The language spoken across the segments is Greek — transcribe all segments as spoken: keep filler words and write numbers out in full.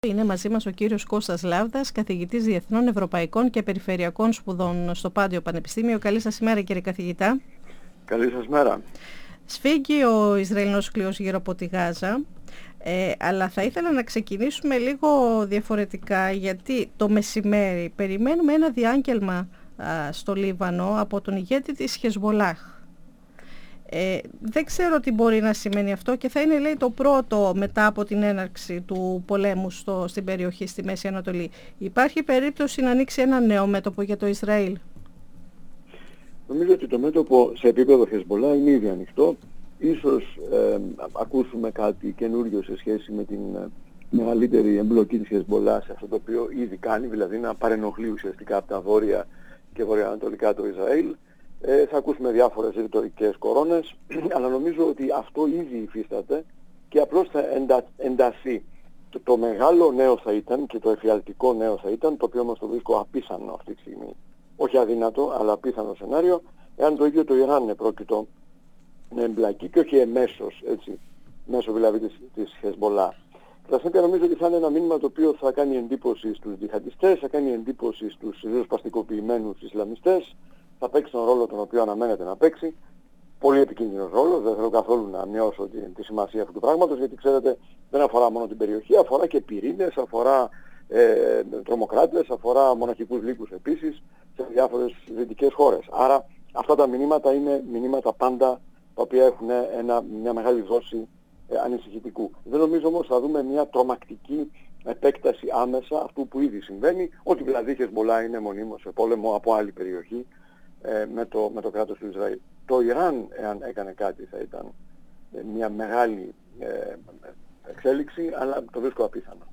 Είναι μαζί μας ο κύριος Κώστας Λάβδας, καθηγητής Διεθνών, Ευρωπαϊκών και Περιφερειακών Σπουδών στο Πάντιο Πανεπιστήμιο. Καλή σας ημέρα, κύριε καθηγητά. Καλή σας μέρα. Σφίγγει ο Ισραηλινός κλειός γύρω από τη Γάζα, ε, αλλά θα ήθελα να ξεκινήσουμε λίγο διαφορετικά, γιατί το μεσημέρι περιμένουμε ένα διάγγελμα α, στο Λίβανο από τον ηγέτη της Χεσμολάχ. Ε, δεν ξέρω τι μπορεί να σημαίνει αυτό και θα είναι, λέει, το πρώτο μετά από την έναρξη του πολέμου στο, στην περιοχή, στη Μέση Ανατολή. Υπάρχει περίπτωση να ανοίξει ένα νέο μέτωπο για το Ισραήλ? Νομίζω ότι το μέτωπο σε επίπεδο Χεσμολάχ είναι ήδη ανοιχτό. Ίσως ε, ακούσουμε κάτι καινούριο σε σχέση με την ε, μεγαλύτερη εμπλοκή της Χεσμολάχ σε αυτό το οποίο ήδη κάνει, δηλαδή να παρενοχλεί ουσιαστικά από τα βόρεια και βορειοανατολικά το Ισραήλ. Ε, θα ακούσουμε διάφορες ρητορικές κορώνες, αλλά νομίζω ότι αυτό ήδη υφίσταται και απλώς θα εντα, ενταθεί. Το, το μεγάλο νέο θα ήταν και το εφιαλτικό νέο θα ήταν, το οποίο όμως το βρίσκω απίθανο αυτή τη στιγμή. Όχι αδύνατο, αλλά απίθανο σενάριο, εάν το ίδιο το Ιράν είναι πρόκειτο να εμπλακεί και όχι εμέσως, έτσι, μέσω δηλαδή της, της Χεσμολάχ. Κατά συνέπεια νομίζω ότι θα είναι ένα μήνυμα το οποίο θα κάνει εντύπωση στους διχαντιστές, θα κάνει εντύπωση στους ριζοσπαστικοποιημένους Ισλαμιστές, θα παίξει τον ρόλο τον οποίο αναμένεται να παίξει. Πολύ επικίνδυνος ρόλος, δεν θέλω καθόλου να μειώσω τη, τη σημασία αυτού του πράγματος, γιατί ξέρετε δεν αφορά μόνο την περιοχή, αφορά και πυρήνες, αφορά ε, τρομοκράτες, αφορά μοναχικούς λύκους επίσης σε διάφορες δυτικές χώρες. Άρα αυτά τα μηνύματα είναι μηνύματα πάντα τα οποία έχουν ένα, μια μεγάλη δόση ε, ανησυχητικού. Δεν νομίζω όμως θα δούμε μια τρομακτική επέκταση άμεσα αυτού που ήδη συμβαίνει, ότι δηλαδή η Χεσμολάχ είναι μονίμως σε πόλεμο από άλλη περιοχή ε, με, το, με το κράτος του Ισραήλ. Το Ιράν, εάν έκανε κάτι, θα ήταν ε, μια μεγάλη ε, εξέλιξη, αλλά το βρίσκω απίθανο.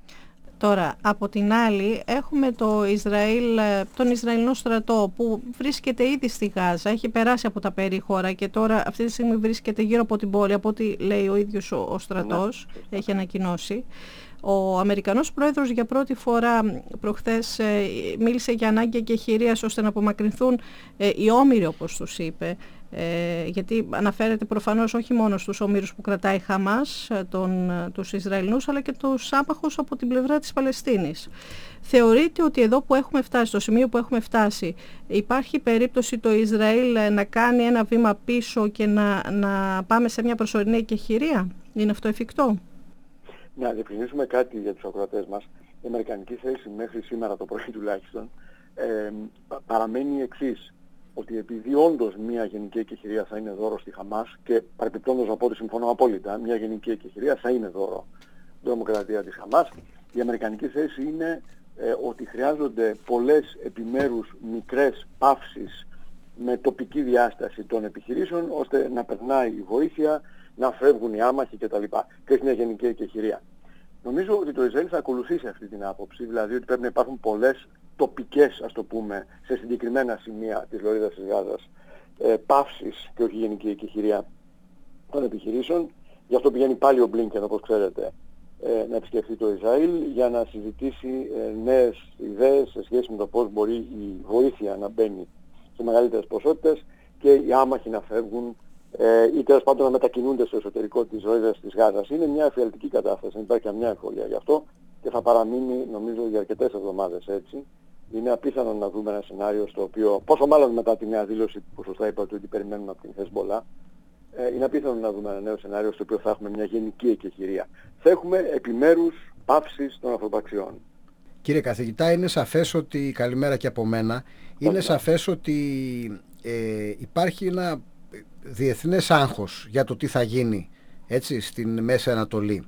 Τώρα, από την άλλη, έχουμε το Ισραήλ, τον Ισραηλινό στρατό που βρίσκεται ήδη στη Γάζα, έχει περάσει από τα περίχωρα και τώρα αυτή τη στιγμή βρίσκεται γύρω από την πόλη, από ό,τι λέει ο ίδιος ο, ο στρατός, ναι, έχει ανακοινώσει. Ο Αμερικανός πρόεδρος για πρώτη φορά προχθές ε, μίλησε για ανάγκη εκεχηρίας ώστε να απομακρυνθούν ε, οι όμηροι, όπως τους είπε, ε, γιατί αναφέρεται προφανώς όχι μόνο στους όμηρους που κρατάει η Χαμάς, τον, τους Ισραηλινούς, αλλά και τους άμαχους από την πλευρά της Παλαιστίνης. Θεωρείτε ότι εδώ που έχουμε φτάσει, στο σημείο που έχουμε φτάσει, υπάρχει περίπτωση το Ισραήλ να κάνει ένα βήμα πίσω και να, να πάμε σε μια προσωρινή εκεχηρία? Είναι αυτό εφικτό? Να διευκρινίσουμε κάτι για τους ακροατές μας. Η αμερικανική θέση μέχρι σήμερα το πρωί τουλάχιστον ε, παραμένει η εξής, ότι επειδή όντως μια γενική εκεχηρία θα είναι δώρο στη Χαμάς και παρεπιπτόντως από ό,τι συμφωνώ απόλυτα, μια γενική εκεχηρία θα είναι δώρο τρομοκρατία της Χαμάς, η αμερικανική θέση είναι ε, ότι χρειάζονται πολλές επιμέρους μικρές παύσεις με τοπική διάσταση των επιχειρήσεων, ώστε να περνάει η βοήθεια, να φεύγουν οι άμαχοι κτλ. Και όχι μια γενική εκεχηρία. Νομίζω ότι το Ισραήλ θα ακολουθήσει αυτή την άποψη, δηλαδή ότι πρέπει να υπάρχουν πολλές τοπικές, ας το πούμε, σε συγκεκριμένα σημεία της λωρίδας της Γάζας, ε, παύσεις και όχι γενική εκεχηρία των επιχειρήσεων. Γι' αυτό πηγαίνει πάλι ο Μπλίνκεν, όπως ξέρετε, ε, να επισκεφθεί το Ισραήλ για να συζητήσει ε, νέες ιδέες σε σχέση με το πώς μπορεί η βοήθεια να μπαίνει σε μεγαλύτερες ποσότητες και οι άμαχοι να φεύγουν Ε, ή τέλος πάντων να μετακινούνται στο εσωτερικό της λωρίδας της Γάζας. Είναι μια εφιαλτική κατάσταση, δεν υπάρχει καμιά ευκολία γι' αυτό και θα παραμείνει νομίζω για αρκετές εβδομάδες έτσι. Είναι απίθανο να δούμε ένα σενάριο στο οποίο, πόσο μάλλον μετά τη νέα δήλωση που σωστά είπατε ότι περιμένουμε από την Χεσμολάχ, ε, είναι απίθανο να δούμε ένα νέο σενάριο στο οποίο θα έχουμε μια γενική εκεχηρία. Θα έχουμε επιμέρους παύσεις των ανθρωπαξιών. Κύριε καθηγητά, είναι σαφές ότι, καλημέρα και από μένα, είναι σαφές ότι ε, υπάρχει ένα διεθνές άγχος για το τι θα γίνει, έτσι, στην Μέση Ανατολή.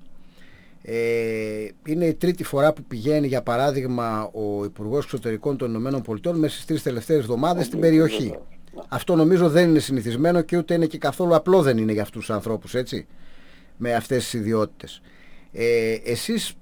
Ε, είναι η τρίτη φορά που πηγαίνει, για παράδειγμα, ο Υπουργός Εξωτερικών των Ηνωμένων Πολιτειών μέσα στις τρεις τελευταίες εβδομάδες στην περιοχή. Αυτό νομίζω δεν είναι συνηθισμένο και ούτε είναι και καθόλου απλό, δεν είναι για αυτούς τους ανθρώπους, έτσι, με αυτές τις ιδιότητες. Ε, εσείς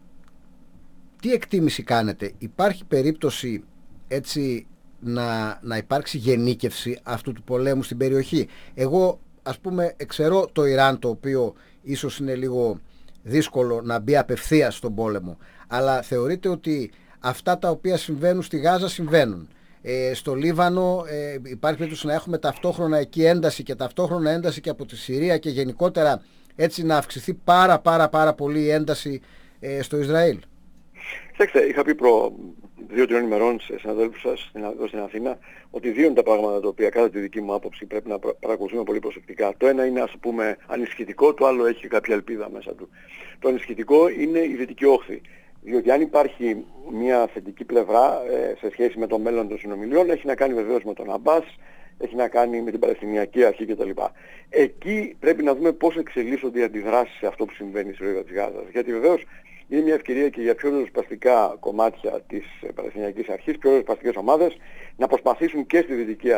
τι εκτίμηση κάνετε? Υπάρχει περίπτωση, έτσι, να, να υπάρξει γενίκευση αυτού του πολέμου στην περιοχή? Εγώ, ας πούμε, εξαιρώ το Ιράν, το οποίο ίσως είναι λίγο δύσκολο να μπει απευθείας στον πόλεμο, αλλά θεωρείτε ότι αυτά τα οποία συμβαίνουν στη Γάζα συμβαίνουν? Ε, στο Λίβανο ε, υπάρχει περίπτωση να έχουμε ταυτόχρονα εκεί ένταση και ταυτόχρονα ένταση και από τη Συρία και γενικότερα έτσι να αυξηθεί πάρα πάρα πάρα πολύ η ένταση ε, στο Ισραήλ. Κοιτάξτε, είχα πει προ δύο-τριών ημερών σε συναδέλφους σας εδώ στην Αθήνα ότι δύο είναι τα πράγματα τα οποία κατά τη δική μου άποψη πρέπει να παρακολουθούμε πολύ προσεκτικά. Το ένα είναι, ας πούμε, ανησυχητικό, το άλλο έχει κάποια ελπίδα μέσα του. Το ανησυχητικό είναι η Δυτική Όχθη. Διότι αν υπάρχει μια θετική πλευρά ε, σε σχέση με το μέλλον των συνομιλιών, έχει να κάνει βεβαίως με τον Αμπάς, έχει να κάνει με την Παλαιστινιακή Αρχή κτλ. Εκεί πρέπει να δούμε πώς εξελίσσονται οι αντιδράσεις σε αυτό που συμβαίνει στη Λωρίδα της Γάζας. Γιατί βεβαίως είναι μια ευκαιρία και για πιο ριζοσπαστικά κομμάτια της Παλαιστινιακής Αρχής, πιο ριζοσπαστικές ομάδες, να προσπαθήσουν και στη Δυτική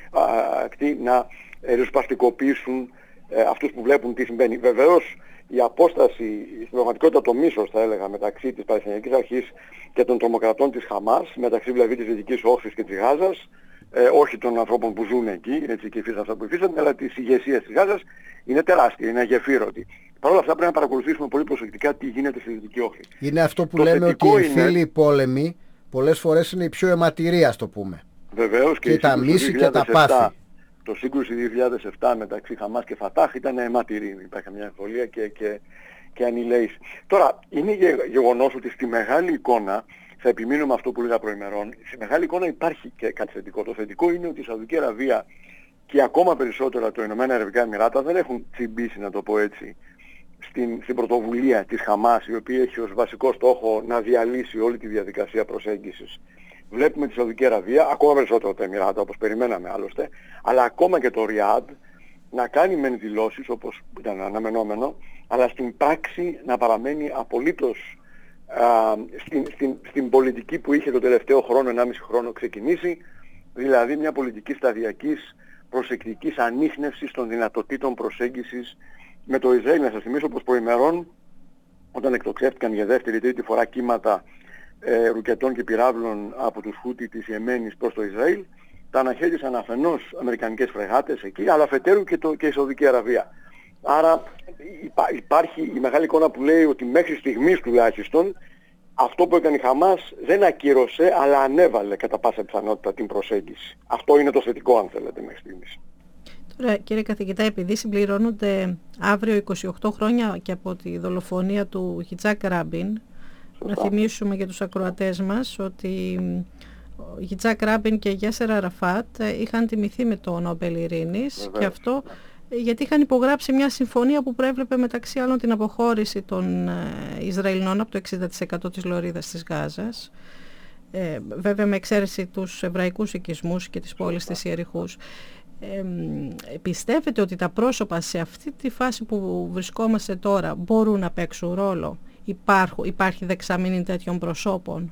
Ακτή να ριζοσπαστικοποιήσουν ε, αυτούς που βλέπουν τι συμβαίνει. Βεβαίως η απόσταση, στην πραγματικότητα το μίσος θα έλεγα μεταξύ της Παλαιστινιακής Αρχής και των τρομοκρατών της Χαμάς, μεταξύ δηλαδή της Δυτικής Όχθης και της Γάζας, ε, όχι των ανθρώπων που ζουν εκεί, έτσι και υφίστανται αυτά που υφίστανται, αλλά της ηγεσίας της Γάζας, είναι τεράστια, είναι αγεφύρωτη. Παρ' όλα αυτά πρέπει να παρακολουθήσουμε πολύ προσεκτικά τι γίνεται στη Δυτική Όχθη. Είναι αυτό που το λέμε ότι οι είναι... φίλοι πόλεμοι πολλές φορές είναι οι πιο αιματηροί, ας το πούμε. Βεβαίως και, και τα μίση και τα πάθη. Το σύγκρουση δύο χιλιάδες επτά μεταξύ Χαμάς και Φατάχ ήταν αιματηρή, υπάρχει μια εμβολία και, και, και ανηλαίης. Τώρα, είναι γεγονός ότι στη μεγάλη εικόνα, θα επιμείνω με αυτό που λέγα προημερών, στη μεγάλη εικόνα υπάρχει και κάτι θετικό. Το θετικό είναι ότι η Σαουδική Αραβία και ακόμα περισσότερα το Ηνωμένα Αραβικά Εμιράτα δεν έχουν τσιμπήσει, να το πω έτσι, στην, στην πρωτοβουλία της Χαμάς, η οποία έχει ως βασικό στόχο να διαλύσει όλη τη διαδικασία προσέγγισης. Βλέπουμε τη Σαουδική Αραβία, ακόμα περισσότερο τα Εμιράτα, όπως περιμέναμε άλλωστε, αλλά ακόμα και το Ριάντ να κάνει μεν δηλώσεις, όπως ήταν αναμενόμενο, αλλά στην πράξη να παραμένει απολύτως α, στην, στην, στην πολιτική που είχε το τελευταίο χρόνο, ενάμιση χρόνο ξεκινήσει, δηλαδή μια πολιτική σταδιακής, προσεκτικής ανίχνευσης των δυνατοτήτων προσέγγισης με το Ισραήλ. Να σας θυμίσω πως προημερών, όταν εκτοξεύτηκαν για δεύτερη τρίτη φορά κύματα ε, ρουκετών και πυράβλων από τους Χούτι της Ιεμένης προς το Ισραήλ, τα αναχέτησαν αφενός αμερικανικές φρεγάτες εκεί, αλλά αφετέρου και, το, και η Σαουδική Αραβία. Άρα υπά, υπάρχει η μεγάλη εικόνα που λέει ότι μέχρι στιγμής τουλάχιστον αυτό που έκανε η Χαμάς δεν ακύρωσε, αλλά ανέβαλε κατά πάσα πιθανότητα την προσέγγιση. Αυτό είναι το θετικό, αν θέλετε, μέχρι στιγμής. Τώρα, κύριε καθηγητά, επειδή συμπληρώνονται αύριο είκοσι οκτώ χρόνια και από τη δολοφονία του Γιτσάκ Ράμπιν, να θυμίσουμε για τους ακροατές μας ότι ο Γιτσάκ Ράμπιν και η Γιάσερ Αραφάτ είχαν τιμηθεί με το Νόμπελ Ειρήνης, και αυτό γιατί είχαν υπογράψει μια συμφωνία που προέβλεπε μεταξύ άλλων την αποχώρηση των Ισραηλινών από το εξήντα τοις εκατό της Λωρίδας της Γάζας, ε, βέβαια με εξαίρεση τους εβραϊκούς οικισμούς και τις πόλεις της Ιεριχούς. Ε, πιστεύετε ότι τα πρόσωπα σε αυτή τη φάση που βρισκόμαστε τώρα μπορούν να παίξουν ρόλο? Υπάρχουν, υπάρχει δεξαμήνη τέτοιων προσώπων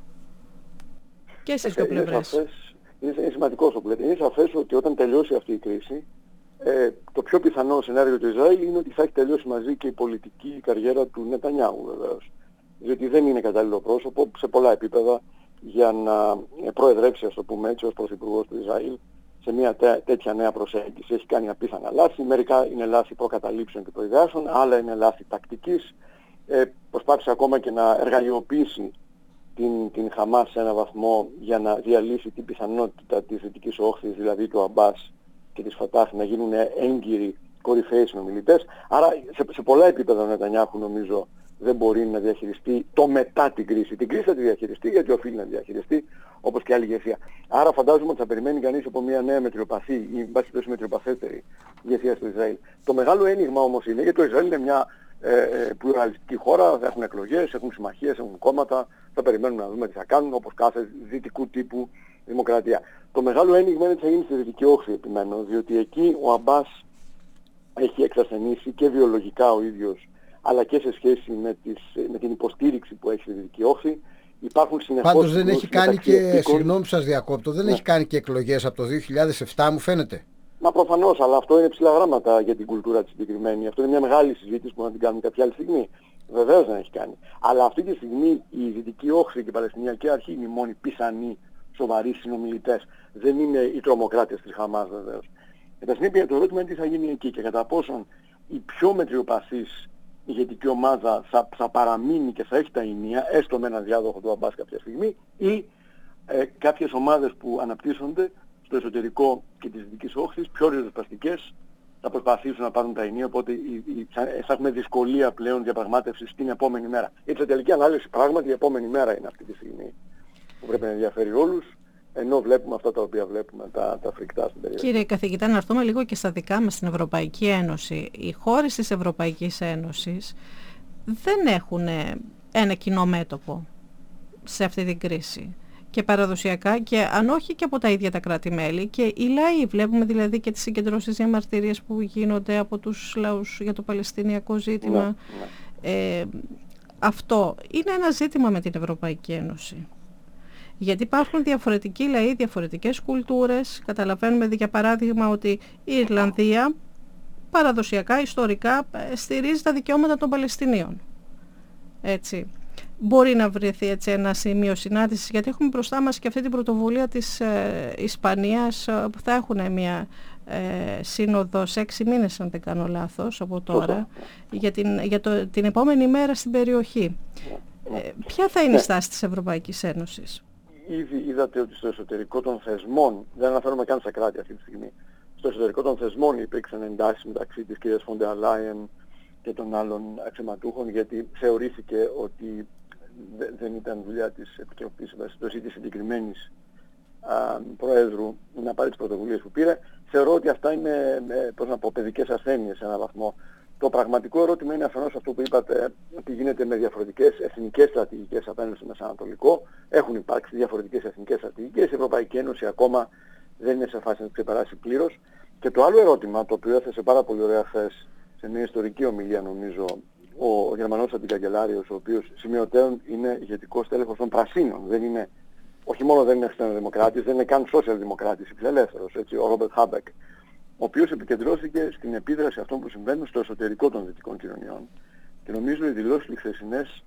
και στις δύο πλευρές? Είναι, είναι, είναι σημαντικό αυτό που λέτε. Είναι σαφές ότι όταν τελειώσει αυτή η κρίση, ε, το πιο πιθανό σενάριο του Ισραήλ είναι ότι θα έχει τελειώσει μαζί και η πολιτική καριέρα του Νετανιάχου, βεβαίως. Διότι δεν είναι κατάλληλο πρόσωπο σε πολλά επίπεδα για να προεδρεύσει, ας το πούμε έτσι, ως πρωθυπουργός του Ισραήλ σε μια τέ, τέτοια νέα προσέγγιση. Έχει κάνει απίθανα λάθη, μερικά είναι λάθη προκαταλήψεων και προειδεάσεων, άλλα είναι λάθη τακτικής. Ε, προσπάθησε ακόμα και να εργαλειοποιήσει την, την Χαμάς σε έναν βαθμό για να διαλύσει την πιθανότητα της Δυτικής Όχθης, δηλαδή του Αμπάς και της Φατάχ, να γίνουν έγκυροι κορυφαίοι συνομιλητές. Άρα σε, σε πολλά επίπεδα ο Νετανιάχου νομίζω δεν μπορεί να διαχειριστεί το μετά την κρίση. Την κρίση θα τη διαχειριστεί γιατί οφείλει να διαχειριστεί, όπως και άλλη ηγεσία. Άρα φαντάζομαι ότι θα περιμένει κανείς από μια νέα μετριοπαθή ή εν πάση περιπτώσει μετριοπαθέστερη ηγεσία στο Ισραήλ. Το μεγάλο ένιγμα όμως είναι, γιατί το Ισραήλ είναι μια ε, ε, πλουραλιστική χώρα, έχουν εκλογές, έχουν συμμαχίες, έχουν κόμματα, θα περιμένουμε να δούμε τι θα κάνουν, όπως κάθε δυτικού τύπου δημοκρατία. Το μεγάλο ένιγμα είναι τι θα γίνει στη Δυτική Όχθη, επιμένω, διότι εκεί ο Αμπάς έχει εξασθενήσει και βιολογικά ο ίδιος, αλλά και σε σχέση με, τις, με την υποστήριξη που έχει στη Δυτική Όχθη. Υπάρχουν συνεχώς... Πάντως δεν έχει κάνει και, εθνικών... συγγνώμη που σας διακόπτω, δεν ναι. έχει κάνει και εκλογές από το δύο χιλιάδες επτά, μου φαίνεται. Μα προφανώς, αλλά αυτό είναι ψηλά γράμματα για την κουλτούρα της συγκεκριμένη. Αυτό είναι μια μεγάλη συζήτηση που να την κάνουμε κάποια άλλη στιγμή. Βεβαίως δεν έχει κάνει. Αλλά αυτή τη στιγμή η Δυτική Όχθη και η Παλαιστινιακή Αρχή είναι οι μόνοι πιθανοί σοβαροί συνομιλητές. Δεν είναι οι τρομοκράτες της Χαμάς, βεβαίως. Κατά συνέπεια, το ερώτημα είναι τι θα γίνει εκεί και κατά πόσον η πιο μετριοπαθής ηγετική ομάδα θα, θα παραμείνει και θα έχει τα ηνία, έστω με έναν διάδοχο του Αμπάς κάποια στιγμή, ή ε, κάποιες ομάδες που αναπτύσσονται στο εσωτερικό και της Δυτικής Όχθης, πιο ριζοσπαστικές, θα προσπαθήσουν να πάρουν τα ενία, οπότε η, η, θα έχουμε δυσκολία πλέον διαπραγμάτευσης την επόμενη μέρα. Γιατί σε τελική ανάλυση πράγματι η επόμενη μέρα είναι αυτή τη στιγμή που πρέπει να ενδιαφέρει όλους, ενώ βλέπουμε αυτά τα οποία βλέπουμε, τα, τα φρικτά στην περιοχή. Κύριε καθηγητά, να έρθουμε λίγο και στα δικά μας στην Ευρωπαϊκή Ένωση. Οι χώρες της Ευρωπαϊκής Ένωσης δεν έχουν ένα κοινό μέτωπο σε αυτή την κρίση. Και παραδοσιακά, και αν όχι και από τα ίδια τα κράτη-μέλη, και οι λαοί, βλέπουμε δηλαδή και τις συγκεντρώσεις διαμαρτυρίες που γίνονται από τους λαούς για το Παλαιστινιακό ζήτημα. Ναι, ναι. Ε, αυτό είναι ένα ζήτημα με την Ευρωπαϊκή Ένωση. Γιατί υπάρχουν διαφορετικοί λαοί, διαφορετικές κουλτούρες. Καταλαβαίνουμε για παράδειγμα ότι η Ιρλανδία παραδοσιακά, ιστορικά στηρίζει τα δικαιώματα των Παλαιστινίων. Έτσι. Μπορεί να βρεθεί έτσι ένα σημείο συνάντησης, γιατί έχουμε μπροστά μας και αυτή την πρωτοβουλία της ε, Ισπανίας, ε, που θα έχουν μια ε, σύνοδο σε έξι μήνες, αν δεν κάνω λάθος, από τώρα, για την, για το, την επόμενη μέρα στην περιοχή. Ε, ποια θα είναι η στάση της Ευρωπαϊκής Ένωσης? Ήδη είδατε ότι στο εσωτερικό των θεσμών, δεν αναφέρομαι καν στα κράτη αυτή τη στιγμή, στο εσωτερικό των θεσμών υπήρξαν εντάσεις μεταξύ της κυρίας Φοντερ Λάιεν και των άλλων αξιωματούχων, γιατί θεωρήθηκε ότι δεν ήταν δουλειά της Επιτροπής ή της συγκεκριμένης Προέδρου να πάρει τις πρωτοβουλίες που πήρε. Θεωρώ ότι αυτά είναι, πώς να πω, παιδικές ασθένειες σε έναν βαθμό. Το πραγματικό ερώτημα είναι αφενός αυτό που είπατε, ότι γίνεται με διαφορετικές εθνικές στρατηγικές απέναντι στο Μεσανατολικό. Έχουν υπάρξει διαφορετικές εθνικές στρατηγικές. Η Ευρωπαϊκή Ένωση ακόμα δεν είναι σε φάση να τις ξεπεράσει πλήρως. Και το άλλο ερώτημα, το οποίο έθεσε πάρα πολύ ωραία χθες σε μια ιστορική ομιλία, νομίζω, ο Γερμανός Αντικαγκελάριος, ο οποίος σημειωτέων είναι ηγετικός τέλεχος των Πρασίνων. Δεν είναι, όχι μόνο δεν είναι χριστιανοδημοκράτης, δεν είναι καν σοσιαλδημοκράτης, φιλελεύθερος, έτσι, ο Ρόμπερτ Χάμπεκ, ο οποίος επικεντρώθηκε στην επίδραση αυτών που συμβαίνουν στο εσωτερικό των δυτικών κοινωνιών. Και νομίζω οι δηλώσεις οι χθεσινές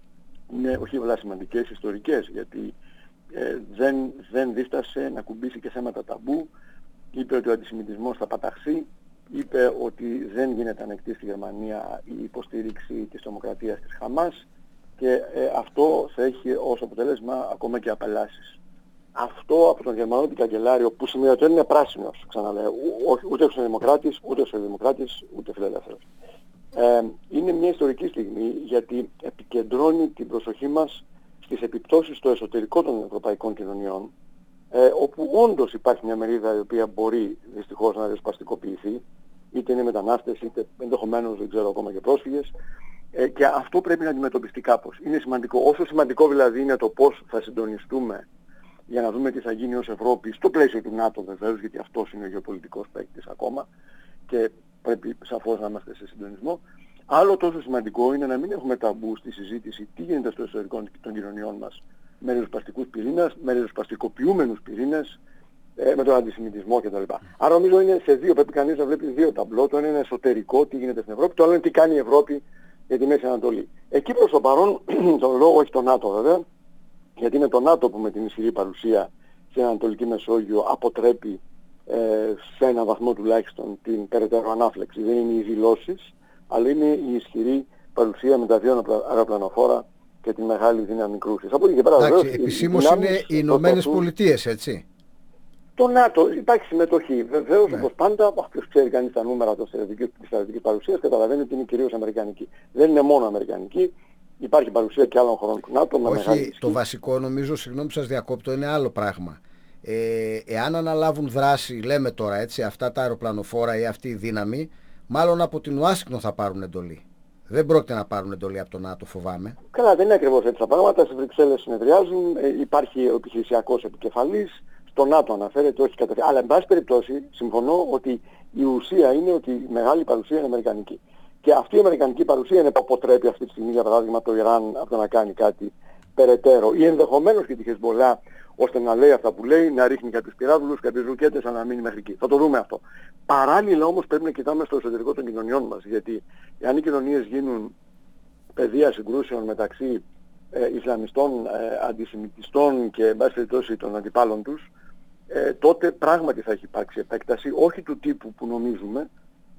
είναι όχι απλά σημαντικές, ιστορικές, γιατί ε, δεν, δεν δίστασε να κουμπίσει και θέματα ταμπού. Είπε ότι ο αντισημιτισμός θα παταχθεί. Είπε ότι δεν γίνεται ανεκτή στη Γερμανία η υποστήριξη της τρομοκρατίας της Χαμάς και ε, αυτό θα έχει ως αποτέλεσμα ακόμα και απελάσεις. Αυτό από τον Γερμανό την Καγκελάριο, που σημειωτέων είναι πράσινος, ξαναλέω, ούτε εξωδημοκράτης, ούτε εξωδημοκράτης, ούτε φιλελεύθερος. Ε, είναι μια ιστορική στιγμή, γιατί επικεντρώνει την προσοχή μας στις επιπτώσεις στο εσωτερικό των ευρωπαϊκών κοινωνιών, ε, όπου όντως υπάρχει μια μερίδα η οποία μπορεί δυστυχώς να ριζοσπαστικοποιηθεί, είτε είναι μετανάστες, είτε ενδεχομένως δεν ξέρω ακόμα και πρόσφυγες, ε, και αυτό πρέπει να αντιμετωπιστεί κάπως. Είναι σημαντικό, όσο σημαντικό δηλαδή είναι το πώς θα συντονιστούμε για να δούμε τι θα γίνει ως Ευρώπη, στο πλαίσιο του ΝΑΤΟ βεβαίως, γιατί αυτός είναι ο γεωπολιτικός παίκτης ακόμα και πρέπει σαφώς να είμαστε σε συντονισμό. Άλλο τόσο σημαντικό είναι να μην έχουμε ταμπού στη συζήτηση τι γίνεται στο εσωτερικό των κοινωνιών μας με ριζοσπαστικούς πυρήνες, με ριζοσπαστικοποιούμενους πυρήνες, ε, με τον αντισημιτισμό κτλ. Άρα νομίζω είναι σε δύο, πρέπει κανείς να βλέπει δύο ταμπλό. Το ένα είναι εσωτερικό, τι γίνεται στην Ευρώπη, το άλλο είναι τι κάνει η Ευρώπη για τη Μέση Ανατολή. Εκεί προς το παρόν, τον λόγο έχει το ΝΑΤΟ βέβαια, γιατί είναι το ΝΑΤΟ που με την ισχυρή παρουσία στην Ανατολική Μεσόγειο αποτρέπει ε, σε έναν βαθμό τουλάχιστον την περαιτέρω ανάφλεξη. Δεν είναι οι δηλώσεις, αλλά είναι η ισχυρή παρουσία με τα δύο αεροπλανοφόρα και τη μεγάλη δύναμη κρούσης. Από εκεί και πέρα, εντάξει, επισήμως είναι οι Ηνωμένες Πολιτείες, έτσι. Το ΝΑΤΟ, υπάρχει συμμετοχή. Βεβαίως, ναι, όπως πάντα, όποιος ξέρει κανείς τα νούμερα της στρατιωτικής παρουσίας, καταλαβαίνει ότι είναι κυρίως αμερικανική. Δεν είναι μόνο αμερικανική. Υπάρχει παρουσία και άλλων χωρών του ΝΑΤΟ. Με όχι, το βασικό νομίζω, συγγνώμη που σας διακόπτω, είναι άλλο πράγμα. Ε, εάν αναλάβουν δράση, λέμε τώρα έτσι, αυτά τα αεροπλανοφόρα ή αυτή η δύναμη, μάλλον από την Ουάσιγκτον θα πάρουν εντολή. Δεν πρόκειται να πάρουν εντολή από το ΝΑΤΟ, φοβάμαι. Καλά, δεν είναι ακριβώς έτσι τα πράγματα. Στις Βρυξέλλες συνεδριάζουν, ε, υπάρχει ο επιχειρησιακός επικεφαλής, στο ΝΑΤΟ αναφέρεται, όχι κατευθείαν. Αλλά, εν πάση περιπτώσει, συμφωνώ ότι η ουσία είναι ότι η μεγάλη παρουσία είναι αμερικανική. Και αυτή η αμερικανική παρουσία είναι που αποτρέπει αυτή τη στιγμή, για παράδειγμα, το Ιράν από το να κάνει κάτι περαιτέρω. Ή ενδεχομένως και τη Χεσμολά, ώστε να λέει αυτά που λέει, να ρίχνει κάποιους πυράβλους, κάποιες ρουκέτες, αλλά να μείνει μέχρι εκεί. Θα το δούμε αυτό. Παράλληλα όμως πρέπει να κοιτάμε στο εσωτερικό των κοινωνιών μας. Γιατί αν οι κοινωνίες γίνουν πεδία συγκρούσεων μεταξύ ε, Ισλαμιστών, ε, αντισημιτιστών και εν πάση περιπτώσει των αντιπάλων τους, ε, τότε πράγματι θα έχει υπάρξει επέκταση, όχι του τύπου που νομίζουμε,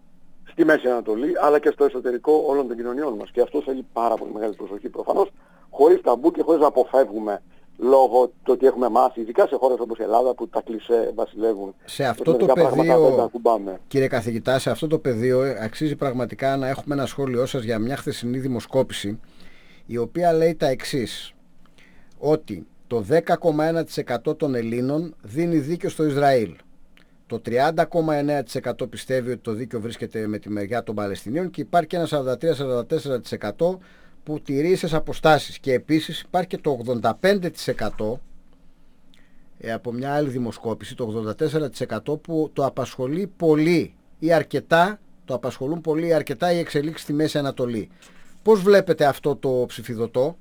στη Μέση Ανατολή, αλλά και στο εσωτερικό όλων των κοινωνιών μας. Και αυτό θέλει πάρα πολύ μεγάλη προσοχή προφανώς, χωρίς ταμπού και χωρίς να αποφεύγουμε λόγω του ότι έχουμε μάθει, ειδικά σε χώρες όπως η Ελλάδα που τα κλισέ βασιλεύουν. Σε αυτό το πεδίο, κύριε καθηγητά, σε αυτό το πεδίο αξίζει πραγματικά να έχουμε ένα σχόλιο σας για μια χθεσινή δημοσκόπηση, η οποία λέει τα εξής, ότι το δέκα κόμμα ένα τοις εκατό των Ελλήνων δίνει δίκιο στο Ισραήλ. Το τριάντα κόμμα εννέα τοις εκατό πιστεύει ότι το δίκιο βρίσκεται με τη μεριά των Παλαιστινίων και υπάρχει και ένα σαράντα τρία με σαράντα τέσσερα τοις εκατό που τηρεί στις αποστάσεις. Και επίσης υπάρχει και το ογδόντα πέντε τοις εκατό ε, από μια άλλη δημοσκόπηση, το ογδόντα τέσσερα τοις εκατό που το απασχολεί πολύ ή αρκετά, το απασχολούν πολύ ή αρκετά οι εξελίξεις στη Μέση Ανατολή. Πώς βλέπετε αυτό το ψηφιδωτό?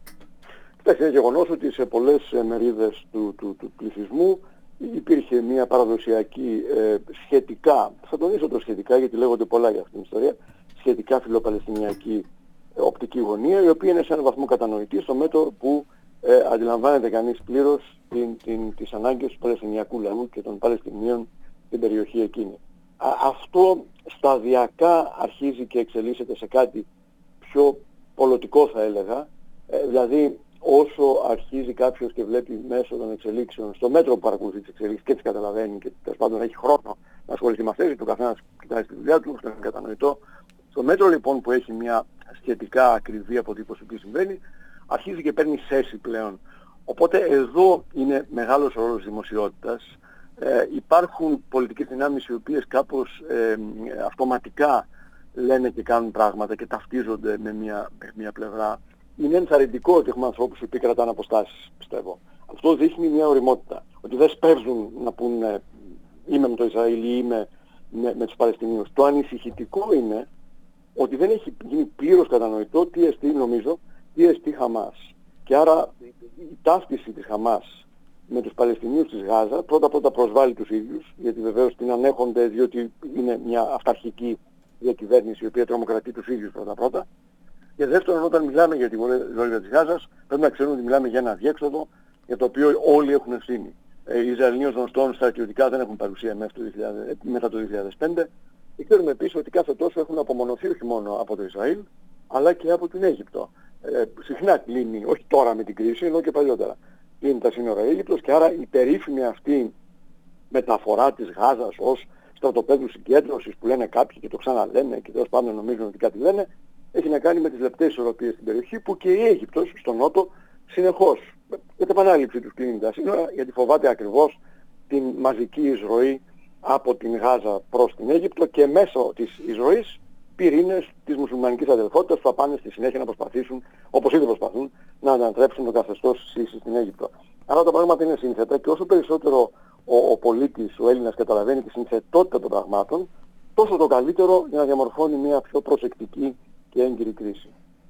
Είναι γεγονός ότι σε πολλές μερίδες του, του, του πληθυσμού υπήρχε μια παραδοσιακή ε, σχετικά, θα τονίσω το σχετικά γιατί λέγονται πολλά για αυτήν την ιστορία, σχετικά φιλοπαλαιστινιακή ε, οπτική γωνία, η οποία είναι σε έναν βαθμό κατανοητή στο μέτρο που ε, αντιλαμβάνεται κανείς πλήρως την, την, τις ανάγκες του Παλαιστινιακού λαού και των Παλαιστινίων στην περιοχή εκείνη. Α, αυτό σταδιακά αρχίζει και εξελίσσεται σε κάτι πιο πολιτικό, θα έλεγα, ε, δηλαδή όσο αρχίζει κάποιος και βλέπει μέσω των εξελίξεων, στο μέτρο που παρακολουθεί τις εξελίξεις και τις καταλαβαίνει και τέλος πάντων έχει χρόνο να ασχοληθεί με αυτές, γιατί ο καθένας κοιτάει στη δουλειά του, αυτό είναι κατανοητό. Στο μέτρο λοιπόν που έχει μια σχετικά ακριβή αποτύπωση που συμβαίνει, αρχίζει και παίρνει θέση πλέον. Οπότε εδώ είναι μεγάλος ο ρόλος της δημοσιότητας. Ε, υπάρχουν πολιτικές δυνάμεις οι οποίες κάπως ε, αυτοματικά λένε και κάνουν πράγματα και ταυτίζονται με μια, με μια πλευρά. Είναι ενθαρρυντικό ότι έχουμε ανθρώπους οι οποίοι κρατάνε αποστάσεις, πιστεύω. Αυτό δείχνει μια ωριμότητα. Ότι δεν σπέβδουν να πούνε είμαι με το Ισραήλ ή είμαι με, με τους Παλαιστινίους. Το ανησυχητικό είναι ότι δεν έχει γίνει πλήρως κατανοητό τι εστί, νομίζω, τι εστί Χαμάς. Και άρα η ταύτιση της Χαμάς με τους Παλαιστινίους της Γάζα πρώτα-πρώτα προσβάλλει τους ίδιους, γιατί βεβαίως την ανέχονται διότι είναι μια αυταρχική διακυβέρνηση η οποία τρομοκρατεί τους ίδιους πρώτα-πρώτα. Και δεύτερον, όταν μιλάμε για τη βορρά της Γάζας, πρέπει να ξέρουμε ότι μιλάμε για ένα αδιέξοδο για το οποίο όλοι έχουν ευθύνη. Ε, οι Ισραηλοί ως γνωστόν στρατιωτικά δεν έχουν παρουσία μέχρι το δύο χιλιάδες, μετά το δύο χιλιάδες πέντε. Και ξέρουμε επίσης ότι κάθε τόσο έχουν απομονωθεί όχι μόνο από το Ισραήλ, αλλά και από την Αίγυπτο. Ε, συχνά κλείνει, όχι τώρα με την κρίση, ενώ και παλιότερα. Κλείνει τα σύνορα Αίγυπτος και άρα η περίφημη αυτή μεταφορά της Γάζας ως στρατοπέδου συγκέντρωσης που λένε κάποιοι και το ξαναλένε και τέλος πάντων νομίζουν ότι κάτι λένε, έχει να κάνει με τις λεπτές ισορροπίες στην περιοχή που και η Αίγυπτος στον Νότο συνεχώς με την επανάληψη τους κλείνει τα σύνορα γιατί φοβάται ακριβώς την μαζική εισρωή από την Γάζα προς την Αίγυπτο και μέσω της εισρωής πυρήνες της μουσουλμανικής αδελφότητας που θα πάνε στη συνέχεια να προσπαθήσουν, όπως ήδη προσπαθούν, να ανατρέψουν το καθεστώς ΣΥΣΥ στην Αίγυπτο. Άρα τα πράγματα είναι σύνθετα και όσο περισσότερο ο, ο πολίτης, ο Έλληνας καταλαβαίνει τη συνθετότητα των πραγμάτων, τόσο το καλύτερο για να διαμορφώνει μια πιο προσεκτική και έγκυρη κρίση.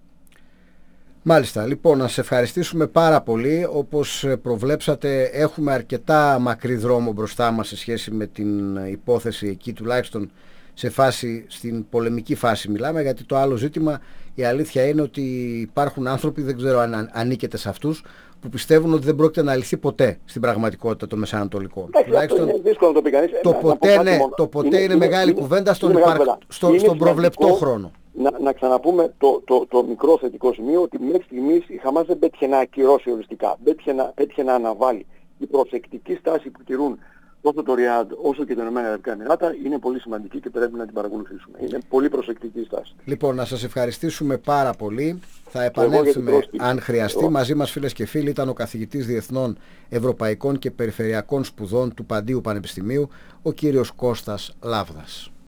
Μάλιστα, λοιπόν, να σε ευχαριστήσουμε πάρα πολύ. Όπως προβλέψατε, έχουμε αρκετά μακρύ δρόμο μπροστά μας σε σχέση με την υπόθεση εκεί, τουλάχιστον σε φάση, στην πολεμική φάση μιλάμε, γιατί το άλλο ζήτημα, η αλήθεια είναι ότι υπάρχουν άνθρωποι, δεν ξέρω αν ανήκετε σε αυτούς, που πιστεύουν ότι δεν πρόκειται να λυθεί ποτέ στην πραγματικότητα το Μεσανατολικό. Τουλάχιστον είναι δύσκολο να το πει κανείς. Το ποτέ, ναι, το ποτέ είναι, είναι, είναι μεγάλη είναι, κουβέντα στον, υπαρ... στο, στον προβλεπτό χρόνο. Να, να ξαναπούμε το, το, το μικρό θετικό σημείο ότι μέχρι στιγμής η Χαμάς δεν πέτυχε να ακυρώσει οριστικά, πέτυχε να, πέτυχε να αναβάλει. Η προσεκτική στάση που τηρούν τόσο το Ριάντ όσο και τα Ηνωμένα Αραβικά Εμιράτα είναι πολύ σημαντική και πρέπει να την παρακολουθήσουμε. Είναι πολύ προσεκτική στάση. Λοιπόν, να σας ευχαριστήσουμε πάρα πολύ. Θα επανέλθουμε αν χρειαστεί. Εγώ. Μαζί μας, φίλες και φίλοι, ήταν ο καθηγητής Διεθνών Ευρωπαϊκών και Περιφερειακών Σπουδών του Παντίου Πανεπιστημίου, ο κύριος Κώστας Λάβδας.